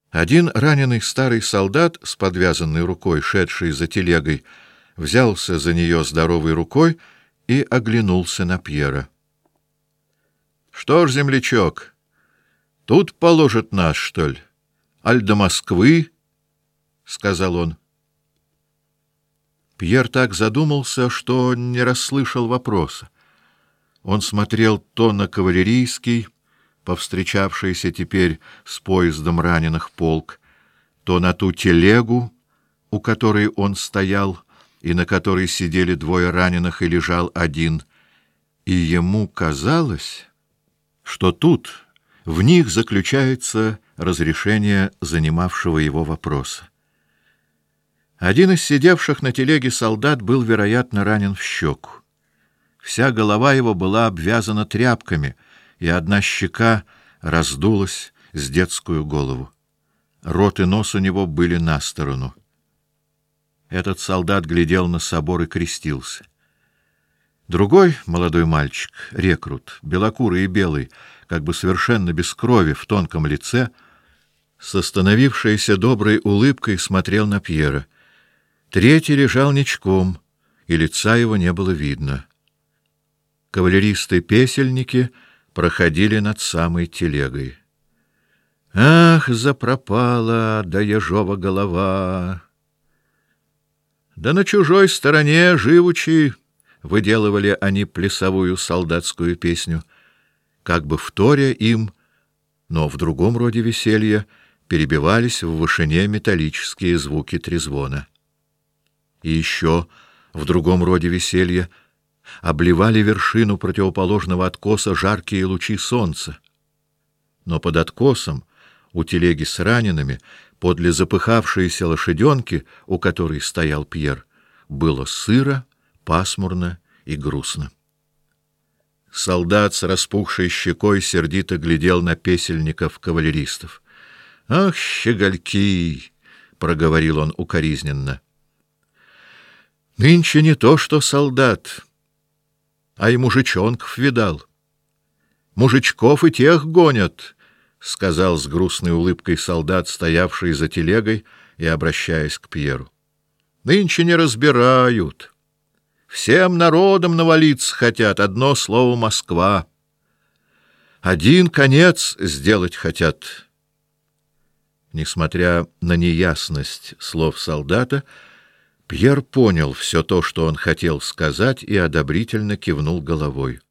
Один раненый старый солдат с подвязанной рукой, шедший за телегой, взялся за нее здоровой рукой и оглянулся на Пьера. — Что ж, землячок, тут положат нас, что ли? Аль до Москвы? — сказал он. Пьер так задумался, что не расслышал вопроса. Он смотрел то на кавалерийский, повстречавшийся теперь с поездом раненых полк, то на ту телегу, у которой он стоял, и на которой сидели двое раненых и лежал один, и ему казалось, что тут в них заключается разрешение занимавшего его вопроса. Один из сидевших на телеге солдат был, вероятно, ранен в щеку. Вся голова его была обвязана тряпками, и одна щека раздулась с детскую голову. Рот и нос у него были на сторону. Этот солдат глядел на собор и крестился. Другой молодой мальчик, рекрут, белокурый и белый, как бы совершенно без крови, в тонком лице, с остановившейся доброй улыбкой смотрел на Пьера. Третий лежал ничком, и лица его не было видно. Кавалеристы-песельники проходили над самой телегой. Ах, запропала да ежова голова! Да на чужой стороне живучи выделывали они плясовую солдатскую песню, как бы вторя им, но в другом роде веселья перебивались в вышине металлические звуки трезвона. И еще в другом роде веселья обливали вершину противоположного откоса жаркие лучи солнца. Но под откосом, у телеги с ранеными, подле запыхавшейся лошаденки, у которой стоял Пьер, было сыро, пасмурно и грустно. Солдат с распухшей щекой сердито глядел на песельников-кавалеристов. — Ах, щегольки! — проговорил он укоризненно. — Нынче не то что солдат, а и мужичонков видал. Мужичков и тех гонят, — сказал с грустной улыбкой солдат, стоявший за телегой и обращаясь к Пьеру. — Нынче не разбирают. Всем народом навалиться хотят, одно слово — Москва. Один конец сделать хотят. Несмотря на неясность слов солдата, Пьер понял все то, что он хотел сказать, и одобрительно кивнул головой.